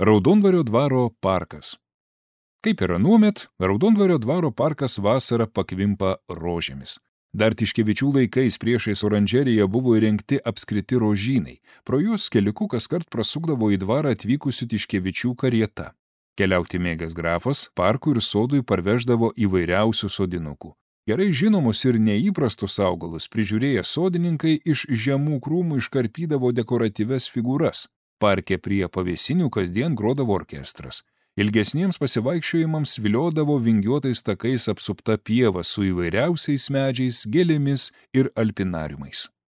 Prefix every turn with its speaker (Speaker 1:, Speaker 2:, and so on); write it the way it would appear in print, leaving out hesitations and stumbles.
Speaker 1: Raudondvario dvaro parkas. Kaip ir anuomet, Raudondvario dvaro parkas vasarą pakvimpa rožėmis. Dar Tiškevičių laikais priešais oranžeriją buvo įrengti apskriti rožynai. Pro juos keliuku kaskart prasukdavo į dvarą atvykusių Tiškevičių karieta. Keliauti mėgęs grafas parkui ir sodui parveždavo įvairiausių sodinukų. Gerai žinomus ir neįprastus augalus prižiūrėję sodininkai iš žemų krūmų iškarpydavo dekoratyves figūras. Parke prie pavėsinių kasdien grodavo orkestras. Ilgesniems pasivaikščiojimams viliodavo vingiuotais takais apsupta pieva su įvairiausiais medžiais, gėlėmis ir alpinariumais.